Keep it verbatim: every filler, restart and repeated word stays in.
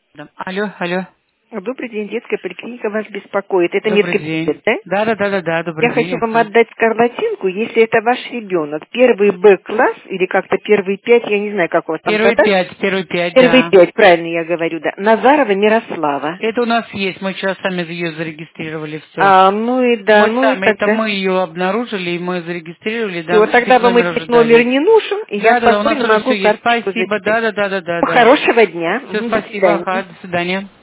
Да. Алло, алло. Добрый день, детская поликлиника вас беспокоит. Это Добрый день. медкабинет, да? Да, да, да, да, да, Я добрый день. хочу вам Ага. отдать скарлатинку, если это ваш ребенок. Первый Б-класс или как-то первый пять, я не знаю, как у вас там Первый года. пять, первый пять, Первый да. пять, правильно я говорю, да. Назарова Мирослава. Это у нас есть, мы сейчас сами ее зарегистрировали, все. А, ну и да, Мы ну и сами, это тогда... мы ее обножили, и мы зарегистрировали, да, Все, тогда без вам номера этот уже номер дали. не нужен, и я Да, да, да, у нас спокойно уже могу все есть. карточку Спасибо, записать. да, да, да, да, да, да. Хорошего дня. Все, Мгм, до спасибо, свидания. ага, до свидания.